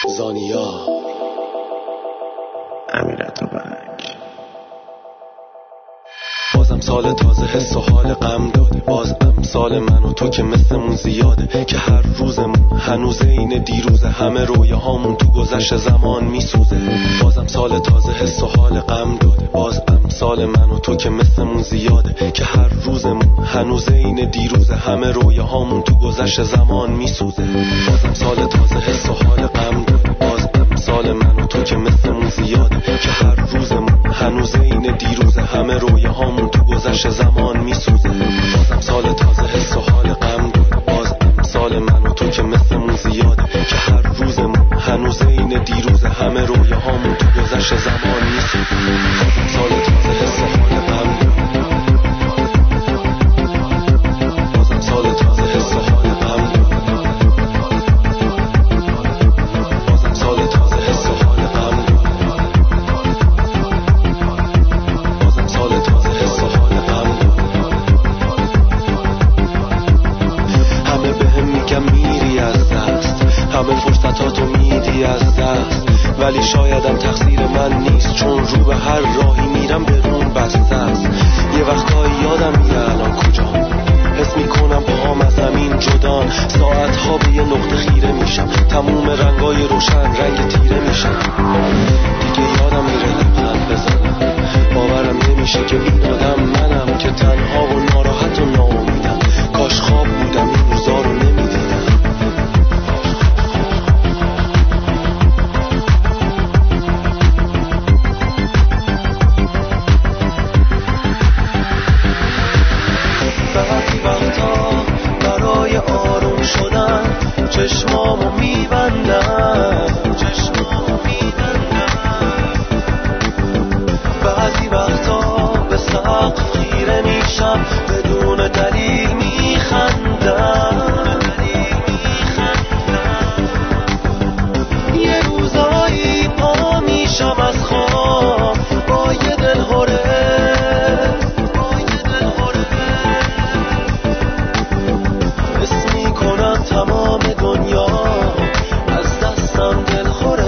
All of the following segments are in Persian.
زانیا امیرعطابک. بازم سال تازه حس و حال غم داده، باز امسال من و تو که مثلمون زیاده، که هر روزمون هنوز این دیروزه، همه رویاهامون تو گذشت زمان میسوزه. بازم سال تازه حس و حال غم داده، باز امسال من و تو که مثلمون زیاده، که هر روزمون هنوز این دیروزه، همه رویاهامون تو گذشت زمان میسوزه. بازم سال تازه حس و حال غم داده، باز امسال من و تو که مثلمون زیاده، که هر روزمون هنوز این دیروزه، همه رویاهامون تو گذشت زمان میسوزه. بازم سال تازه حس و حال غم داده، باز امسال من و تو که مثلمون زیاده، که هر روزمون هنوز این دیروزه، همه رویاهامون تو گذشت زمان میسوزه. بازم سال تازه حس و حال غم داده، بازم سال تازه حس و حال غم داده، بازم سال تازه حس و حال غم داده، بازم سال تازه حس و حال غم داده. همه بهم میگن میری از دست، همه فرصتاتو میدی از دست، ولی شایدم تقصیر من نیست، چون رو به هر راهی میرم به روم بسته است. یه وقتایی یادم میره الان کجام، حس میکنم پاهام از زمین جدان، ساعتها به یه نقطه خیره میشم، تموم رنگای روشن رنگ تیره میشم. دیگه یادم میره لبخند بزنم، باورم نمیشه که این آدم منم، که تنها و ناراحت و ناامیدم. کاش خواب بودم این روزا رو نمیدیدم. بعضی وقتا برای آروم شدن چشمامو میبندم، بعضی وقتا به سقف خیره میشم، بدون دلیل میخندم. یه روزایی پا میشم از خواب با یه دلهوره، حس میکنم تمام دنیا از دستم دلخوره.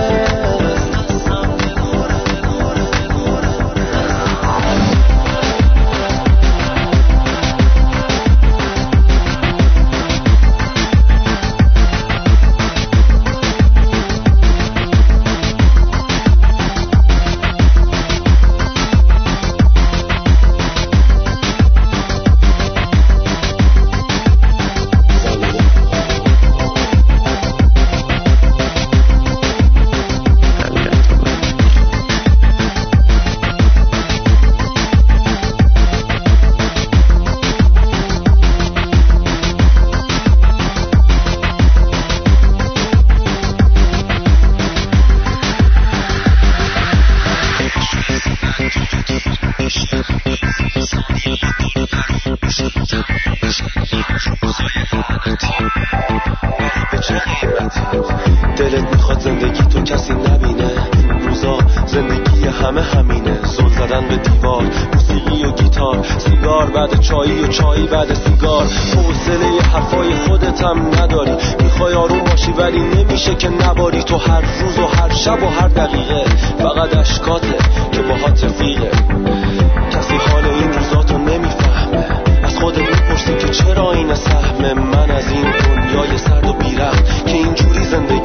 دلت میخواد زندگی تو کسی نبینه، روزا زندگی همه همینه، زل زدن به دیوار، موسیقی و گیتار، سیگار بعد چایی و چایی بعد سیگار. حوصله حرفای خودت هم نداری، میخوای آروم باشی ولی نمیشه که نباری. تو هر روز و هر شب و هر دقیقه فقط اشکاته که باهات رفیقه. کسی حال این روزاتو نمیفهمه، از خودت میپرسی که چرا این سهم من از این دنیای سرد و بیرحم، که اینجوری زندگی